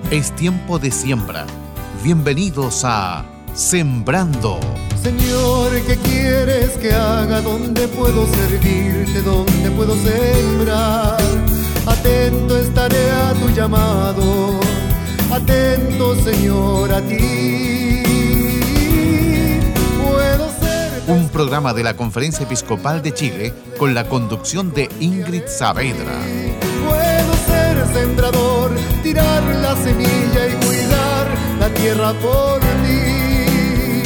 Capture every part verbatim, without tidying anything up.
Es tiempo de siembra. Bienvenidos a Sembrando. Señor, ¿qué quieres que haga? ¿Dónde puedo servirte? ¿Dónde puedo sembrar? Atento estaré a tu llamado. Atento, Señor, a ti. Puedo ser... Un programa de la Conferencia Episcopal de Chile con la conducción de Ingrid Saavedra. Puedo ser sembrador, tirar la semilla y cuidar la tierra por ti.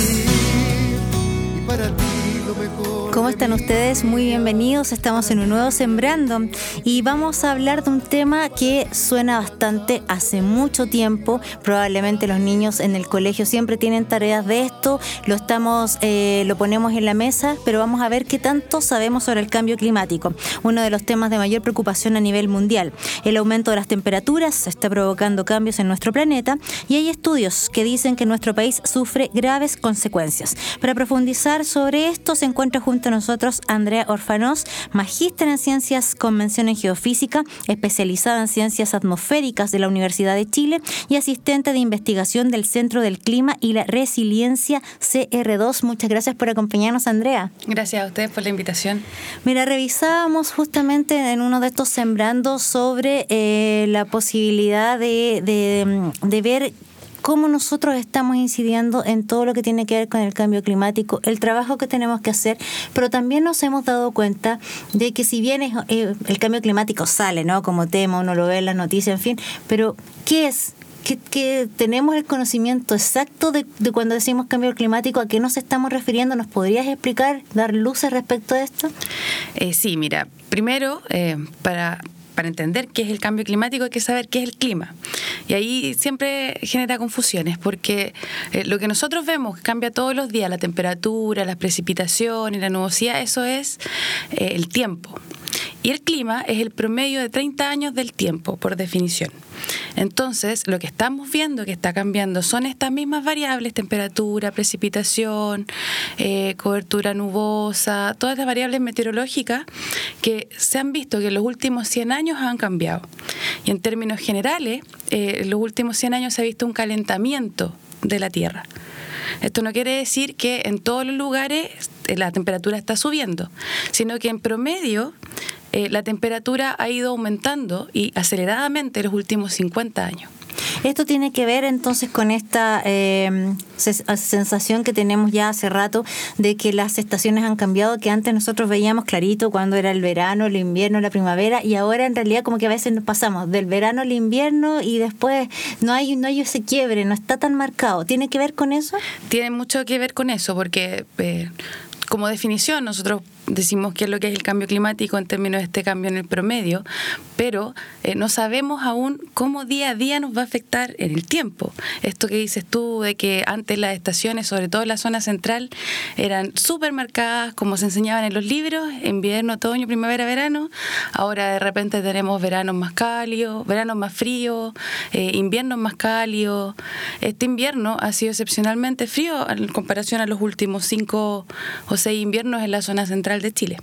Y para ti lo mejor. ¿Cómo están ustedes? Muy bienvenidos. Estamos en un nuevo Sembrando y vamos a hablar de un tema que suena bastante hace mucho tiempo. Probablemente los niños en el colegio siempre tienen tareas de esto. Lo estamos, eh, lo ponemos en la mesa, pero vamos a ver qué tanto sabemos sobre el cambio climático. Uno de los temas de mayor preocupación a nivel mundial. El aumento de las temperaturas está provocando cambios en nuestro planeta y hay estudios que dicen que nuestro país sufre graves consecuencias. Para profundizar sobre esto se encuentra junto a nosotros Andrea Orfanós, magíster en Ciencias con mención en Geofísica, especializada en Ciencias Atmosféricas de la Universidad de Chile y asistente de investigación del Centro del Clima y la Resiliencia C R dos. Muchas gracias por acompañarnos, Andrea. Gracias a ustedes por la invitación. Mira, revisábamos justamente en uno de estos Sembrando sobre eh, la posibilidad de, de, de ver cómo nosotros estamos incidiendo en todo lo que tiene que ver con el cambio climático, el trabajo que tenemos que hacer, pero también nos hemos dado cuenta de que si bien es, eh, el cambio climático sale, ¿no?, como tema, uno lo ve en las noticias, en fin, pero ¿qué es? ¿Que, que tenemos el conocimiento exacto de, de cuando decimos cambio climático? ¿A qué nos estamos refiriendo? ¿Nos podrías explicar, dar luces respecto a esto? Eh, sí, mira, primero, eh, para... Para entender qué es el cambio climático hay que saber qué es el clima. Y ahí siempre genera confusiones porque eh, lo que nosotros vemos que cambia todos los días, la temperatura, las precipitaciones, la nubosidad, eso es eh, el tiempo. Y el clima es el promedio de treinta años del tiempo, por definición. Entonces, lo que estamos viendo que está cambiando son estas mismas variables: temperatura, precipitación, eh, cobertura nubosa, todas las variables meteorológicas que se han visto que en los últimos cien años han cambiado. Y en términos generales, eh, en los últimos cien años se ha visto un calentamiento de la Tierra. Esto no quiere decir que en todos los lugares la temperatura está subiendo, sino que en promedio eh, la temperatura ha ido aumentando y aceleradamente en los últimos cincuenta años. Esto tiene que ver entonces con esta eh, sensación que tenemos ya hace rato de que las estaciones han cambiado, que antes nosotros veíamos clarito cuando era el verano, el invierno, la primavera, y ahora en realidad como que a veces nos pasamos del verano al invierno y después no hay, no hay ese quiebre, no está tan marcado. ¿Tiene que ver con eso? Tiene mucho que ver con eso porque eh, como definición nosotros decimos qué es lo que es el cambio climático en términos de este cambio en el promedio, pero eh, no sabemos aún cómo día a día nos va a afectar en el tiempo. Esto que dices tú de que antes las estaciones, sobre todo en la zona central, eran súper marcadas, como se enseñaban en los libros, invierno, otoño, primavera, verano. Ahora de repente tenemos veranos más cálidos, veranos más fríos, eh, inviernos más cálidos. Este invierno ha sido excepcionalmente frío en comparación a los últimos cinco o seis inviernos en la zona central de Chile.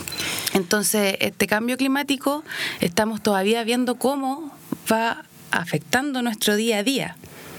Entonces, este cambio climático estamos todavía viendo cómo va afectando nuestro día a día.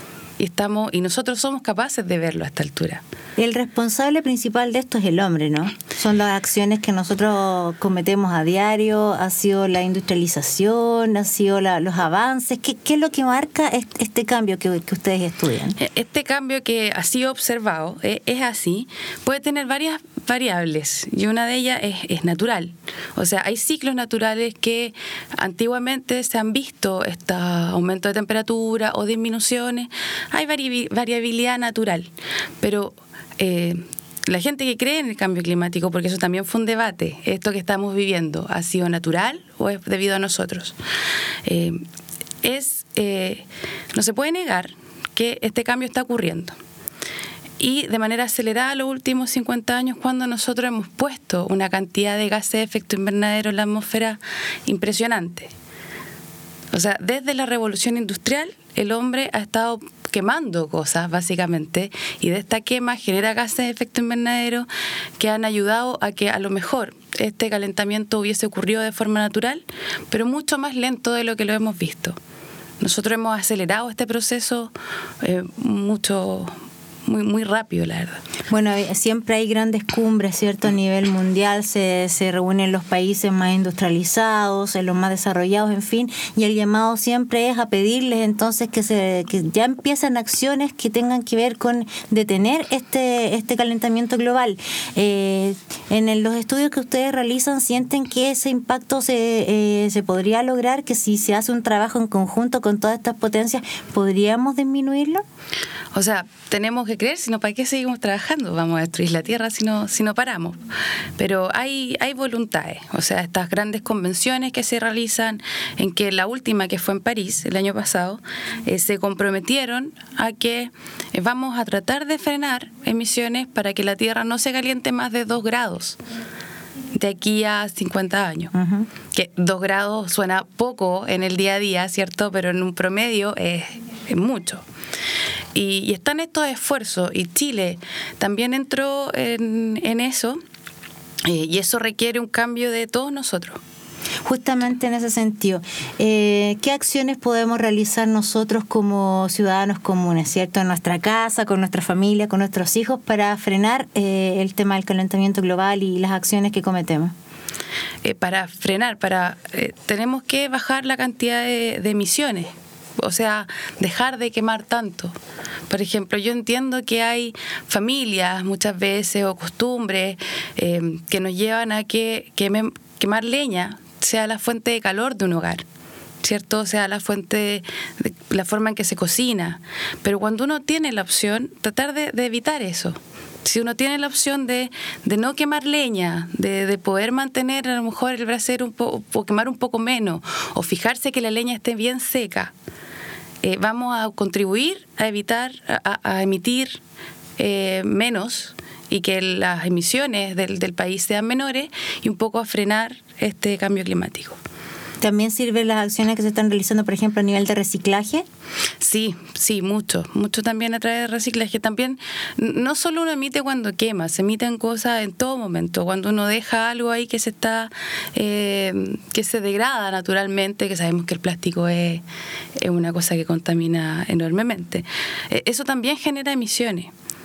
Y estamos y nosotros somos capaces de verlo a esta altura. El responsable principal de esto es el hombre, ¿no? Son las acciones que nosotros cometemos a diario, ha sido la industrialización, ha sido la, los avances. ¿Qué, ¿Qué es lo que marca este, este cambio que, que ustedes estudian? Este cambio que ha sido observado eh, es así, puede tener varias variables y una de ellas es, es natural. O sea, hay ciclos naturales que antiguamente se han visto, este aumento de temperatura o disminuciones. Hay vari- variabilidad natural, pero eh, la gente que cree en el cambio climático, porque eso también fue un debate, esto que estamos viviendo, ¿ha sido natural o es debido a nosotros? Eh, es eh, no se puede negar que este cambio está ocurriendo. Y de manera acelerada los últimos cincuenta años, cuando nosotros hemos puesto una cantidad de gases de efecto invernadero en la atmósfera impresionante. O sea, desde la revolución industrial, el hombre ha estado quemando cosas, básicamente, y de esta quema genera gases de efecto invernadero que han ayudado a que a lo mejor este calentamiento hubiese ocurrido de forma natural, pero mucho más lento de lo que lo hemos visto. Nosotros hemos acelerado este proceso eh, mucho, muy, muy rápido, la verdad. Bueno, siempre hay grandes cumbres, ¿cierto? A nivel mundial se, se reúnen los países más industrializados, los más desarrollados, en fin, y el llamado siempre es a pedirles entonces que se que ya empiezan acciones que tengan que ver con detener este este calentamiento global. Eh, en el, los estudios que ustedes realizan, ¿sienten que ese impacto se, eh, se podría lograr? Que si se hace un trabajo en conjunto con todas estas potencias, ¿podríamos disminuirlo? O sea, tenemos que creer, sino ¿para qué seguimos trabajando? Vamos a destruir la Tierra si no, si no paramos. Pero hay, hay voluntades, o sea, estas grandes convenciones que se realizan, en que la última, que fue en París el año pasado, eh, se comprometieron a que eh, vamos a tratar de frenar emisiones para que la Tierra no se caliente más de dos grados de aquí a cincuenta años. Uh-huh. Que dos grados suena poco en el día a día, ¿cierto? Pero en un promedio es, es mucho. Y, y están estos esfuerzos, y Chile también entró en, en eso, eh, y eso requiere un cambio de todos nosotros. Justamente en ese sentido, eh, ¿qué acciones podemos realizar nosotros como ciudadanos comunes, ¿cierto? En nuestra casa, con nuestra familia, con nuestros hijos, para frenar eh, el tema del calentamiento global y las acciones que cometemos? Eh, para frenar, para eh, tenemos que bajar la cantidad de, de emisiones. O sea, dejar de quemar tanto. Por ejemplo, yo entiendo que hay familias muchas veces o costumbres eh, que nos llevan a que queme, quemar leña sea la fuente de calor de un hogar, ¿cierto? O sea, la fuente, de, la forma en que se cocina. Pero cuando uno tiene la opción, tratar de, de evitar eso. Si uno tiene la opción de, de no quemar leña, de, de poder mantener a lo mejor el brasero un poco, o quemar un poco menos, o fijarse que la leña esté bien seca, eh, vamos a contribuir a evitar, a, a emitir eh, menos, y que las emisiones del, del país sean menores, y un poco a frenar este cambio climático. ¿También sirven las acciones que se están realizando, por ejemplo, a nivel de reciclaje? Sí, sí, mucho. Mucho también a través de reciclaje. También no solo uno emite cuando quema, se emiten cosas en todo momento. Cuando uno deja algo ahí que se está, eh, que se degrada naturalmente, que sabemos que el plástico es, es una cosa que contamina enormemente. Eh, eso también genera emisiones.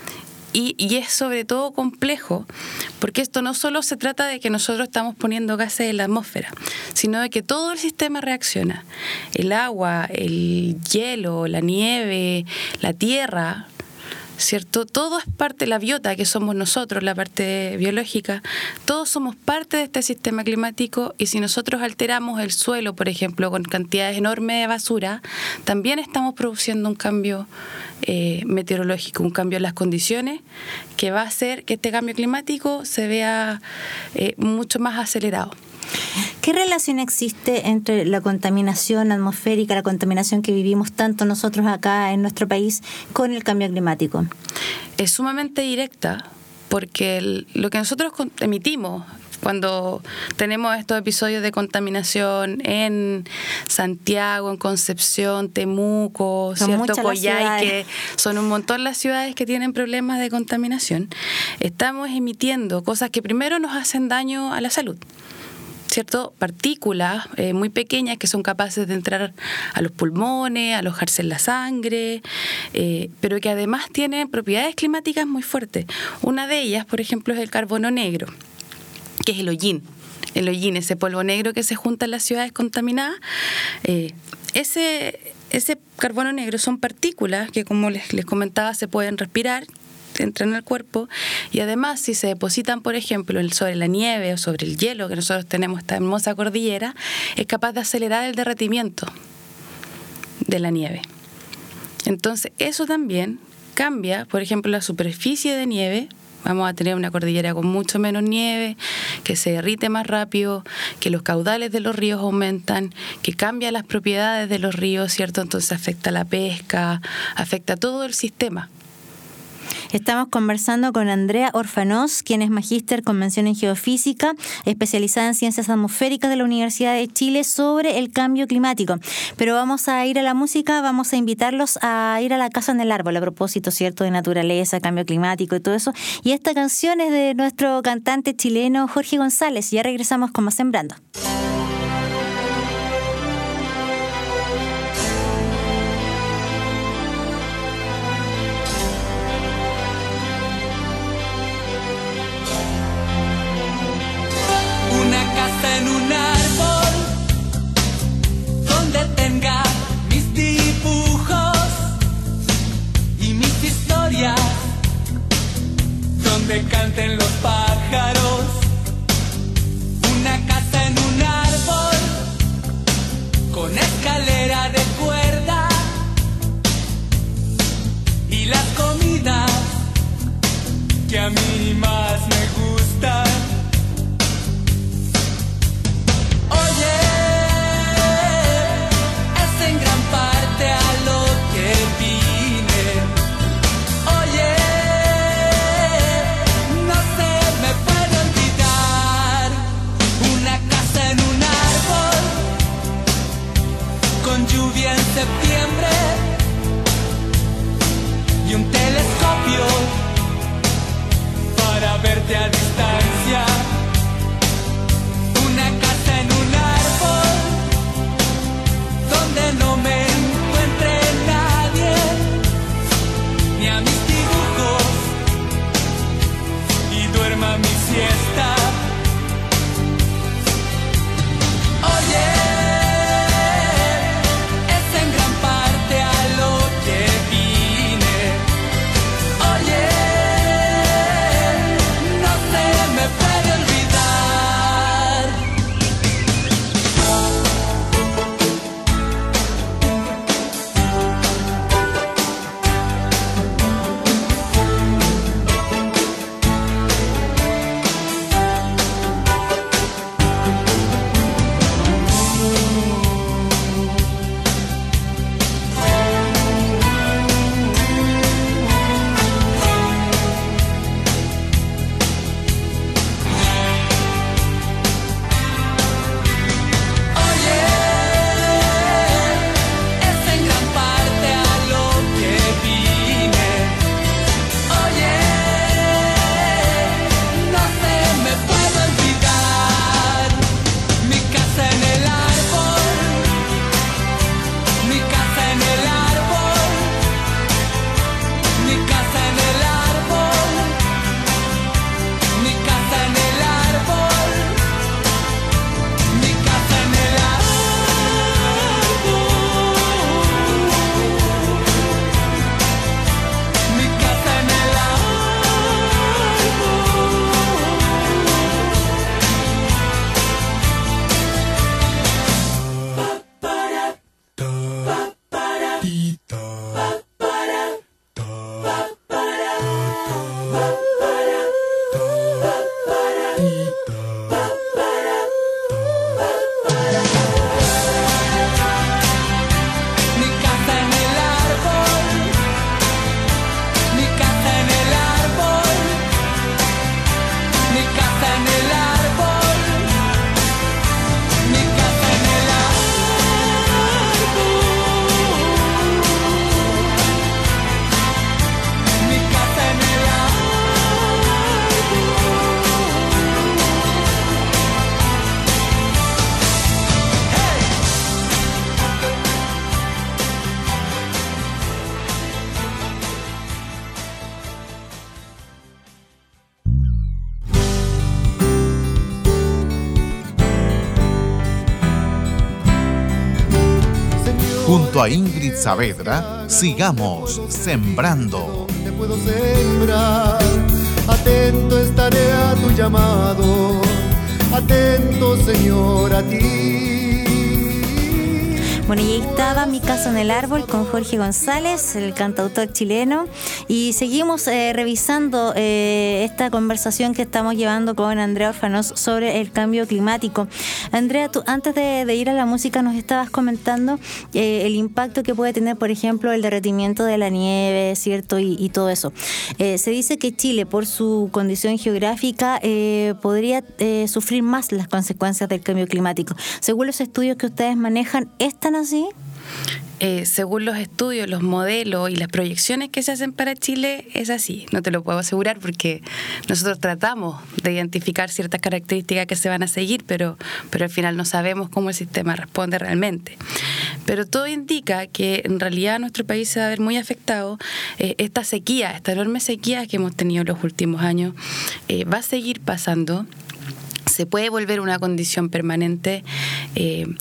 Y, y es sobre todo complejo, porque esto no solo se trata de que nosotros estamos poniendo gases en la atmósfera, sino de que todo el sistema reacciona. El agua, el hielo, la nieve, la tierra, ¿cierto? Todo es parte, la biota que somos nosotros, la parte biológica, todos somos parte de este sistema climático, y si nosotros alteramos el suelo, por ejemplo, con cantidades enormes de basura, también estamos produciendo un cambio eh, meteorológico, un cambio en las condiciones que va a hacer que este cambio climático se vea eh, mucho más acelerado. ¿Qué relación existe entre la contaminación atmosférica, la contaminación que vivimos tanto nosotros acá en nuestro país, con el cambio climático? Es sumamente directa, porque el, lo que nosotros emitimos cuando tenemos estos episodios de contaminación en Santiago, en Concepción, Temuco, ¿cierto? Coyhaique, son un montón las ciudades que tienen problemas de contaminación. Estamos emitiendo cosas que primero nos hacen daño a la salud, ¿cierto? Partículas eh, muy pequeñas que son capaces de entrar a los pulmones, alojarse en la sangre, eh, pero que además tienen propiedades climáticas muy fuertes. Una de ellas, por ejemplo, es el carbono negro, que es el hollín. El hollín, ese polvo negro que se junta en las ciudades contaminadas. Eh, ese, ese carbono negro son partículas que, como les, les comentaba, se pueden respirar, entran al cuerpo, y además si se depositan, por ejemplo, sobre la nieve o sobre el hielo que nosotros tenemos, esta hermosa cordillera, es capaz de acelerar el derretimiento de la nieve. Entonces eso también cambia, por ejemplo, la superficie de nieve. Vamos a tener una cordillera con mucho menos nieve, que se derrite más rápido, que los caudales de los ríos aumentan, que cambia las propiedades de los ríos, ¿cierto? Entonces afecta la pesca, afecta todo el sistema. Estamos conversando con Andrea Orfanós, quien es magíster con mención en geofísica, especializada en ciencias atmosféricas de la Universidad de Chile, sobre el cambio climático. Pero vamos a ir a la música, vamos a invitarlos a ir a la Casa en el Árbol, a propósito, ¿cierto?, de naturaleza, cambio climático y todo eso. Y esta canción es de nuestro cantante chileno Jorge González. Ya regresamos con más Sembrando. historias donde canten los pájaros, una casa en un árbol con escalera de cuerda y las comidas que a mí más me gustan. Oye, es en gran parte a lo que vine. Oye, no se me puede olvidar una casa en un árbol con lluvia en septiembre y un telescopio para verte a distancia. Una casa en un árbol donde no me encuentre nadie, ni a mis dibujos, y duerma mi siesta. Oye, es en gran parte a lo que vine. Oye, no se me puede olvidar. Oye, es en gran parte a lo que vine. Oye, no se me puede olvidar mi casa en el árbol, mi casa en el árbol, mi casa en el árbol, mi casa en el árbol, mi casa en el árbol, mi casa en el mi casa en el árbol, mi casa en el árbol, mi casa en el árbol, mi casa en el árbol, mi casa en el Junto a Ingrid Saavedra, sigamos sembrando. Te puedo sembrar, atento estaré a tu llamado, atento Señor a ti. Bueno, y ahí estaba Mi casa en el árbol con Jorge González, el cantautor chileno, y seguimos eh, revisando eh, esta conversación que estamos llevando con Andrea Orfanoz sobre el cambio climático. Andrea, tú antes de, de ir a la música nos estabas comentando eh, el impacto que puede tener, por ejemplo, el derretimiento de la nieve, ¿cierto? Y, y todo eso. Eh, se dice que Chile, por su condición geográfica, eh, podría eh, sufrir más las consecuencias del cambio climático. Según los estudios que ustedes manejan, ¿están así? Eh, según los estudios, los modelos y las proyecciones que se hacen para Chile, es así. No te lo puedo asegurar porque nosotros tratamos de identificar ciertas características que se van a seguir, pero, pero al final no sabemos cómo el sistema responde realmente. Pero todo indica que en realidad nuestro país se va a ver muy afectado. Eh, esta sequía, esta enorme sequía que hemos tenido en los últimos años, eh, va a seguir pasando. Se puede volver una condición permanente. Eh,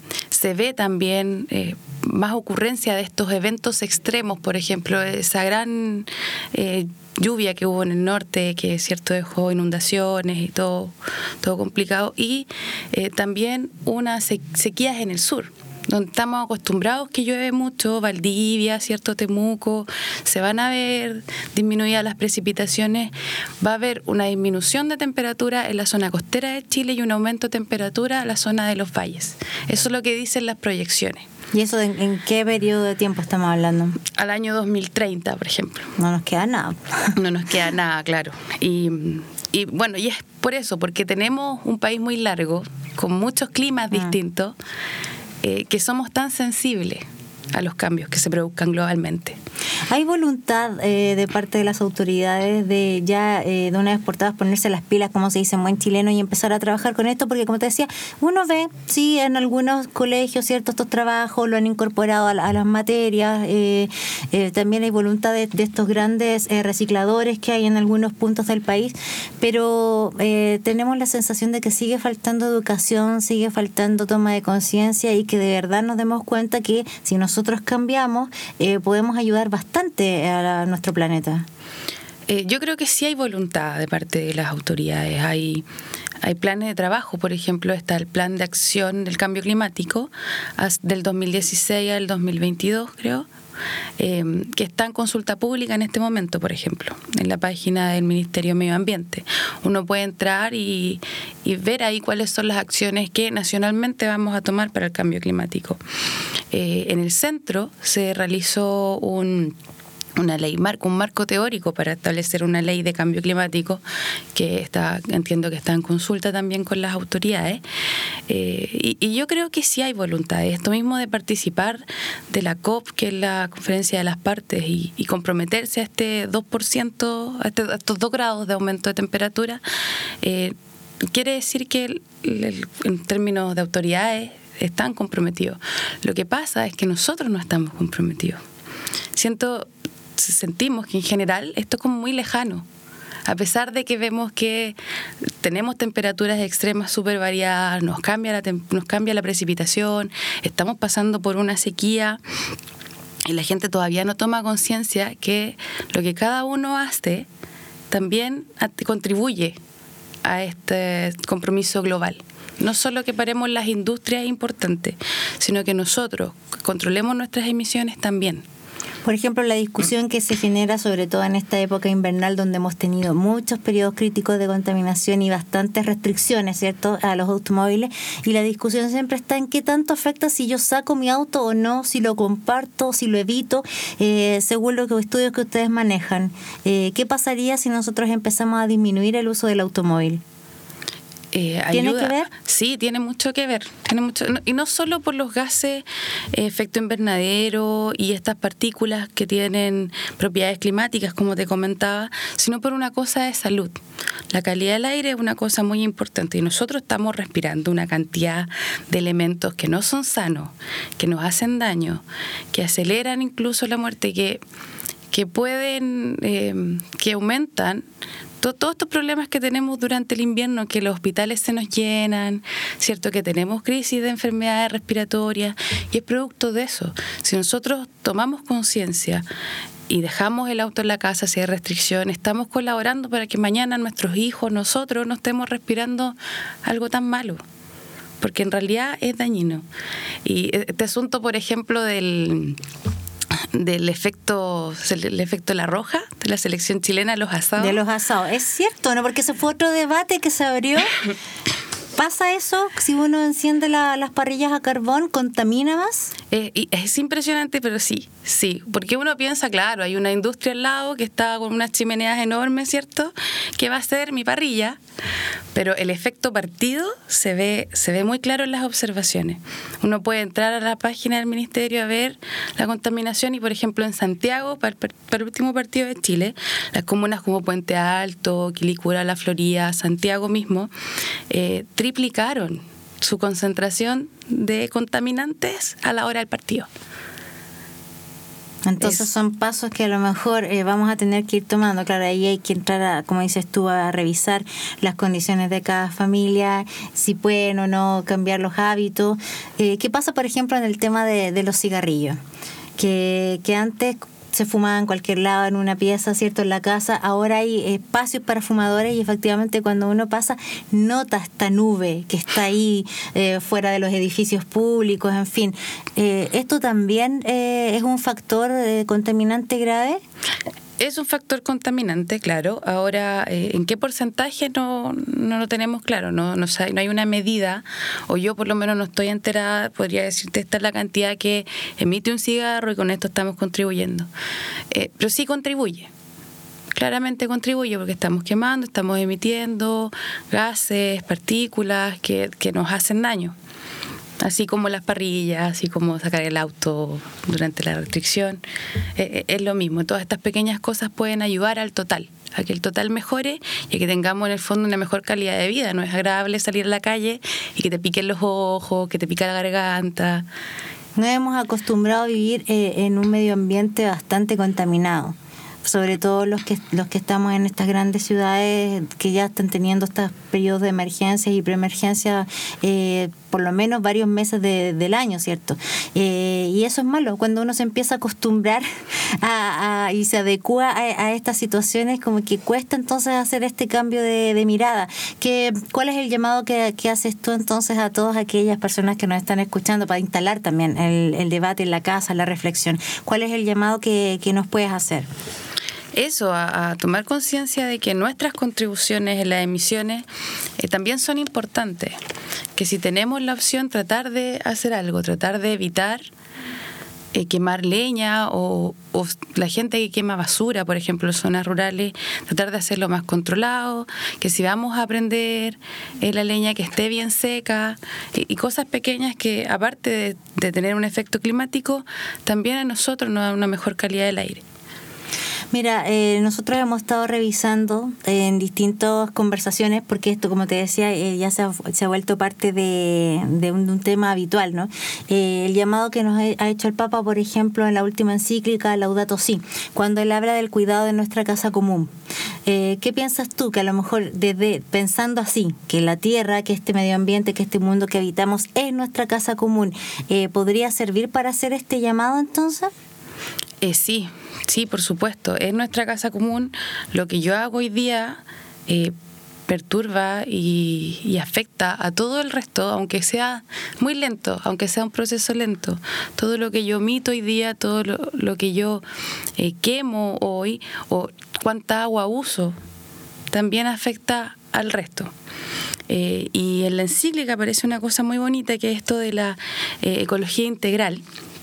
se ve también eh, más ocurrencia de estos eventos extremos, por ejemplo, esa gran eh, lluvia que hubo en el norte, que cierto dejó inundaciones y todo, todo complicado, y eh, también unas sequías en el sur, donde estamos acostumbrados que llueve mucho, Valdivia, cierto Temuco, se van a ver disminuidas las precipitaciones, va a haber una disminución de temperatura en la zona costera de Chile y un aumento de temperatura en la zona de los valles. Eso es lo que dicen las proyecciones. ¿Y eso en, en qué periodo de tiempo estamos hablando? Al año dos mil treinta, por ejemplo. No nos queda nada. No nos queda nada, claro. Y, y bueno, y es por eso, porque tenemos un país muy largo, con muchos climas ah. distintos, eh, que somos tan sensibles a los cambios que se produzcan globalmente. ¿Hay voluntad eh, de parte de las autoridades de ya eh, de una vez por todas ponerse las pilas, como se dice en buen chileno, y empezar a trabajar con esto? Porque como te decía, uno ve, sí, en algunos colegios, cierto, estos trabajos lo han incorporado a, la, a las materias, eh, eh, también hay voluntad de, de estos grandes eh, recicladores que hay en algunos puntos del país, pero eh, tenemos la sensación de que sigue faltando educación, sigue faltando toma de conciencia, y que de verdad nos demos cuenta que si nosotros cambiamos, eh, podemos ayudar bastante a, la, a nuestro planeta. Eh, yo creo que sí hay voluntad de parte de las autoridades. Hay, hay planes de trabajo, por ejemplo, está el plan de acción del cambio climático del dos mil dieciséis al dos mil veintidós, creo, eh, que está en consulta pública en este momento, por ejemplo, en la página del Ministerio de Medio Ambiente. Uno puede entrar y, y ver ahí cuáles son las acciones que nacionalmente vamos a tomar para el cambio climático. Eh, en el centro se realizó un... una ley marco, un marco teórico para establecer una ley de cambio climático que está, entiendo que está en consulta también con las autoridades, eh, y, y yo creo que sí hay voluntad, esto mismo de participar de la COP, que es la conferencia de las partes, y, y comprometerse a este dos por ciento, a, este, a estos dos grados de aumento de temperatura, eh, quiere decir que el, el, en términos de autoridades están comprometidos. Lo que pasa es que nosotros no estamos comprometidos. Siento sentimos que en general esto es como muy lejano, a pesar de que vemos que tenemos temperaturas extremas súper variadas, nos cambia la tem- nos cambia la precipitación, estamos pasando por una sequía, y la gente todavía no toma conciencia que lo que cada uno hace también contribuye a este compromiso global. No solo que paremos las industrias importantes, sino que nosotros controlemos nuestras emisiones también. Por ejemplo, la discusión que se genera, sobre todo en esta época invernal, donde hemos tenido muchos periodos críticos de contaminación y bastantes restricciones, ¿cierto?, a los automóviles, y la discusión siempre está en qué tanto afecta si yo saco mi auto o no, si lo comparto, si lo evito, eh, según los estudios que ustedes manejan. Eh, ¿Qué pasaría si nosotros empezamos a disminuir el uso del automóvil? Eh, ¿Tiene ayuda. que ver? Sí, tiene mucho que ver. Tiene mucho, y no solo por los gases eh, efecto invernadero y estas partículas que tienen propiedades climáticas, como te comentaba, sino por una cosa de salud. La calidad del aire es una cosa muy importante, y nosotros estamos respirando una cantidad de elementos que no son sanos, que nos hacen daño, que aceleran incluso la muerte, que, que pueden, eh, que aumentan todos estos problemas que tenemos durante el invierno, que los hospitales se nos llenan, cierto, que tenemos crisis de enfermedades respiratorias, y es producto de eso. Si nosotros tomamos conciencia y dejamos el auto en la casa si hay restricciones, estamos colaborando para que mañana nuestros hijos, nosotros, no estemos respirando algo tan malo, porque en realidad es dañino. Y este asunto, por ejemplo, del... del efecto el efecto La Roja, de la selección chilena de los asados. De los asados, es cierto, ¿no? Porque ese fue otro debate que se abrió. ¿Pasa eso? Si uno enciende la, las parrillas a carbón, ¿contamina más? Eh, y es impresionante, pero sí, sí. Porque uno piensa, claro, hay una industria al lado que está con unas chimeneas enormes, ¿cierto?, que va a ser mi parrilla. Pero el efecto partido se ve, se ve muy claro en las observaciones. Uno puede entrar a la página del Ministerio a ver la contaminación, y, por ejemplo, en Santiago, para el, para el último partido de Chile, las comunas como Puente Alto, Quilicura, La Florida, Santiago mismo, eh, triplicaron su concentración de contaminantes a la hora del partido. Entonces Es- son pasos que a lo mejor eh, vamos a tener que ir tomando. Claro, ahí hay que entrar, a, como dices tú, a revisar las condiciones de cada familia, si pueden o no cambiar los hábitos. Eh, ¿Qué pasa, por ejemplo, en el tema de, de los cigarrillos? Que, que antes se fumaba en cualquier lado, en una pieza, ¿cierto? En la casa. Ahora hay espacios para fumadores y efectivamente cuando uno pasa nota esta nube que está ahí eh, fuera de los edificios públicos, en fin. Eh, ¿Esto también eh, es un factor eh, contaminante grave? Es un factor contaminante, claro. Ahora, eh, ¿en qué porcentaje? No, no lo tenemos claro. No, no, no hay una medida, o yo por lo menos no estoy enterada. Podría decirte esta es la cantidad que emite un cigarro y con esto estamos contribuyendo. Eh, pero sí contribuye. Claramente contribuye porque estamos quemando, estamos emitiendo gases, partículas que, que nos hacen daño. Así como las parrillas, así como sacar el auto durante la restricción, eh, es lo mismo. Todas estas pequeñas cosas pueden ayudar al total, a que el total mejore y a que tengamos en el fondo una mejor calidad de vida. No es agradable salir a la calle y que te piquen los ojos, que te pica la garganta. Nos hemos acostumbrado a vivir eh, en un medio ambiente bastante contaminado, sobre todo los que los que estamos en estas grandes ciudades que ya están teniendo estos periodos de emergencias y preemergencia eh, por lo menos varios meses de, del año, ¿cierto? Eh, y eso es malo, cuando uno se empieza a acostumbrar a, a, y se adecua a, a estas situaciones, como que cuesta entonces hacer este cambio de, de mirada. ¿Qué, ¿Cuál es el llamado que, que haces tú entonces a todas aquellas personas que nos están escuchando para instalar también el, el debate en la casa, la reflexión? ¿Cuál es el llamado que, que nos puedes hacer? Eso, a, a tomar conciencia de que nuestras contribuciones en las emisiones eh, también son importantes. Que si tenemos la opción, tratar de hacer algo, tratar de evitar eh, quemar leña o, o la gente que quema basura, por ejemplo, en zonas rurales, tratar de hacerlo más controlado, que si vamos a prender eh, la leña que esté bien seca y, y cosas pequeñas que, aparte de, de tener un efecto climático, también a nosotros nos dan una mejor calidad del aire. Mira, eh, nosotros hemos estado revisando en distintas conversaciones, porque esto, como te decía, eh, ya se ha, se ha vuelto parte de, de, un, de un tema habitual, ¿no? Eh, el llamado que nos ha hecho el Papa, por ejemplo, en la última encíclica, Laudato Si, cuando él habla del cuidado de nuestra casa común. Eh, ¿Qué piensas tú? Que a lo mejor, desde pensando así, que la tierra, que este medio ambiente, que este mundo que habitamos es nuestra casa común, eh, ¿podría servir para hacer este llamado entonces? Eh, sí, sí, por supuesto. Es nuestra casa común. Lo que yo hago hoy día eh, perturba y, y afecta a todo el resto, aunque sea muy lento, aunque sea un proceso lento. Todo lo que yo emito hoy día, todo lo, lo que yo eh, quemo hoy, o cuánta agua uso, también afecta al resto. Eh, y en la encíclica aparece una cosa muy bonita, que es esto de la eh, ecología integral,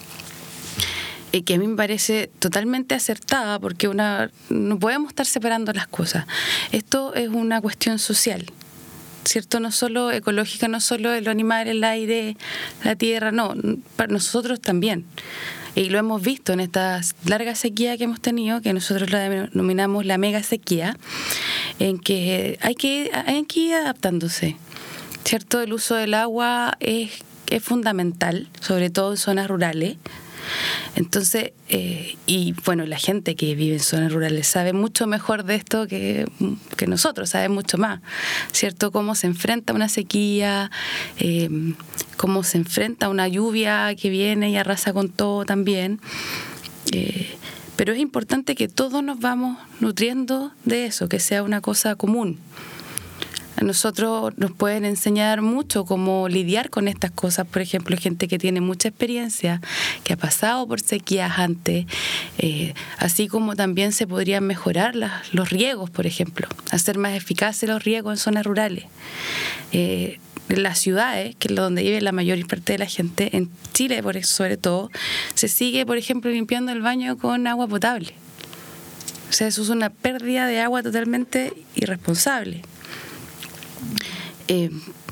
que a mí me parece totalmente acertada, porque una no podemos estar separando las cosas. Esto es una cuestión social, ¿cierto? No solo ecológica, no solo el animal, el aire, la tierra, no, para nosotros también. Y lo hemos visto en esta larga sequía que hemos tenido, que nosotros la denominamos la mega sequía, en que hay que, hay que ir adaptándose, ¿cierto? El uso del agua es, es fundamental, sobre todo en zonas rurales. Entonces, eh, y bueno, la gente que vive en zonas rurales sabe mucho mejor de esto que, que nosotros, sabe mucho más, ¿cierto? Cómo se enfrenta una sequía, eh, cómo se enfrenta una lluvia que viene y arrasa con todo también. Eh, pero es importante que todos nos vamos nutriendo de eso, que sea una cosa común. A nosotros nos pueden enseñar mucho cómo lidiar con estas cosas. Por ejemplo, gente que tiene mucha experiencia, que ha pasado por sequías antes, eh, así como también se podrían mejorar las, los riegos, por ejemplo, hacer más eficaces los riegos en zonas rurales. Eh, en las ciudades, que es donde vive la mayor parte de la gente, en Chile por eso, sobre todo, se sigue, por ejemplo, limpiando el baño con agua potable. O sea, eso es una pérdida de agua totalmente irresponsable. Eh,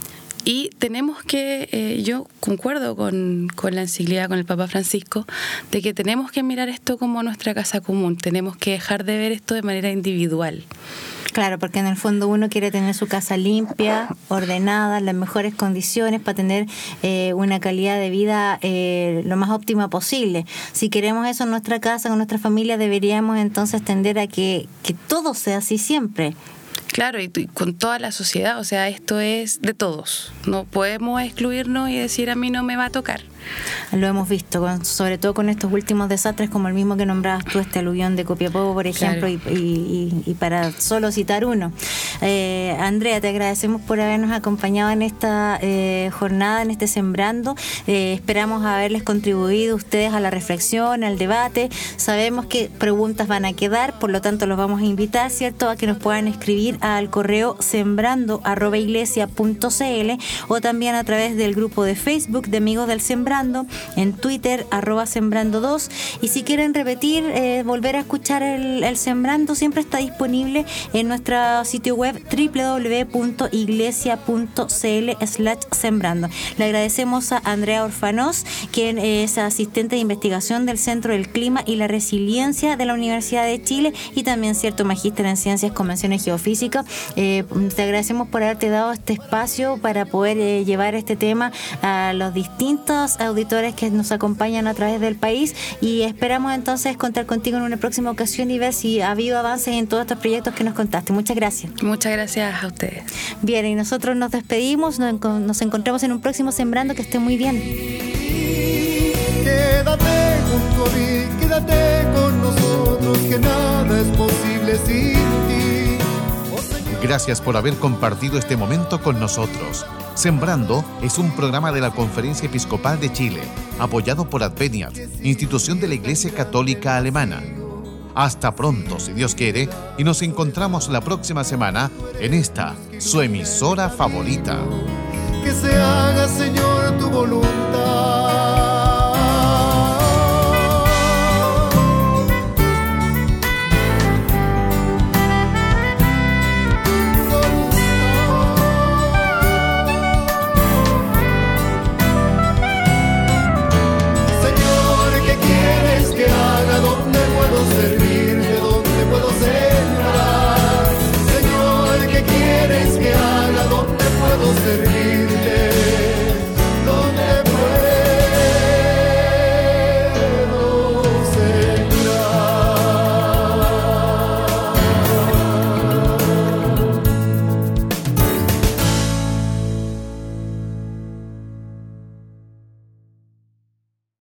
Y tenemos que, eh, yo concuerdo con, con la encíclica, con el Papa Francisco, de que tenemos que mirar esto como nuestra casa común, tenemos que dejar de ver esto de manera individual. Claro, porque en el fondo uno quiere tener su casa limpia, ordenada, en las mejores condiciones para tener eh, una calidad de vida eh, lo más óptima posible. Si queremos eso en nuestra casa, con nuestra familia, deberíamos entonces tender a que, que todo sea así siempre. Claro, y, y con toda la sociedad, o sea, esto es de todos. No podemos excluirnos y decir a mí no me va a tocar. Lo hemos visto, con, sobre todo con estos últimos desastres como el mismo que nombrabas tú, este aluvión de Copiapó, por ejemplo, claro. y, y, y para solo citar uno. Eh, Andrea, te agradecemos por habernos acompañado en esta eh, jornada, en este Sembrando. Eh, esperamos haberles contribuido ustedes a la reflexión, al debate. Sabemos que preguntas van a quedar, por lo tanto los vamos a invitar, ¿cierto?, a que nos puedan escribir al correo sembrando arroba iglesia punto cl o también a través del grupo de Facebook de Amigos del Sembrando, en Twitter, arroba sembrando dos, y si quieren repetir, eh, volver a escuchar el, el Sembrando, siempre está disponible en nuestro sitio web doble u doble u doble u punto iglesia punto cl slash sembrando. Le agradecemos a Andrea Orfanós, quien es asistente de investigación del Centro del Clima y la Resiliencia de la Universidad de Chile y también cierto magíster en Ciencias Convenciones Geofísicas. Eh, te agradecemos por haberte dado este espacio para poder eh, llevar este tema a los distintos auditores que nos acompañan a través del país, y esperamos entonces contar contigo en una próxima ocasión y ver si ha habido avances en todos estos proyectos que nos contaste. Muchas gracias. Muchas gracias a ustedes. Bien, y nosotros nos despedimos, nos, nos encontramos en un próximo Sembrando. Que esté muy bien. Quédate junto a mí, quédate con nosotros, que nada es posible sin ti. Oh, Gracias por haber compartido este momento con nosotros. Sembrando es un programa de la Conferencia Episcopal de Chile, apoyado por Adveniat, institución de la Iglesia Católica Alemana. Hasta pronto, si Dios quiere, y nos encontramos la próxima semana en esta, su emisora favorita. Que se haga, Señor, tu voluntad.